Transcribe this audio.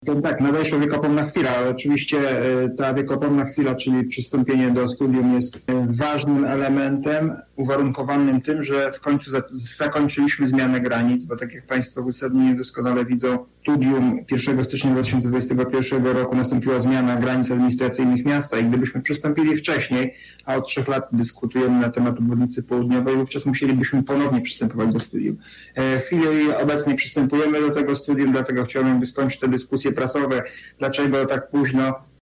To tak, nadeszła wiekopomna chwila. Oczywiście ta wiekopomna chwila, czyli przystąpienie do studium jest ważnym elementem uwarunkowanym tym, że w końcu zakończyliśmy zmianę granic, bo tak jak Państwo w uzasadnieniu doskonale widzą, studium 1 stycznia 2021 roku nastąpiła zmiana granic administracyjnych miasta i gdybyśmy przystąpili wcześniej, a od 3 lat dyskutujemy na temat obwodnicy południowej, wówczas musielibyśmy ponownie przystępować do studium. W chwili obecnej przystępujemy do tego studium, dlatego chciałbym skończyć te dyskusje prasowe, dlaczego tak późno